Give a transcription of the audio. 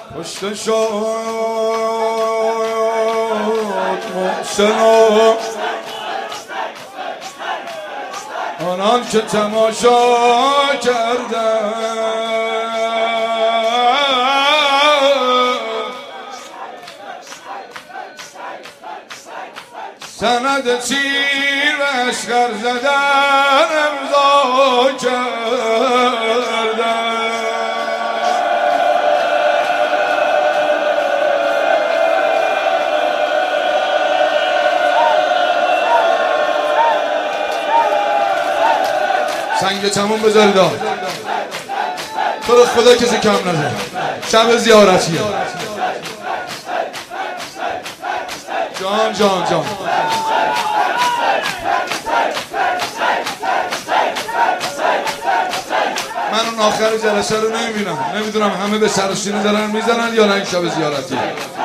کشته شد محسن و آنان که تماشا کردن. سند تیر و اشکر زدن امضا کردن. سنگ چمون بذارید تو رو خدا کسی کم نده. شب زیارتیه. جان جان جان من اون آخر جلسه رو نمیبینم. نمیدونم همه به سرشینی دارن میزنن یا نه این شب زیارتیه.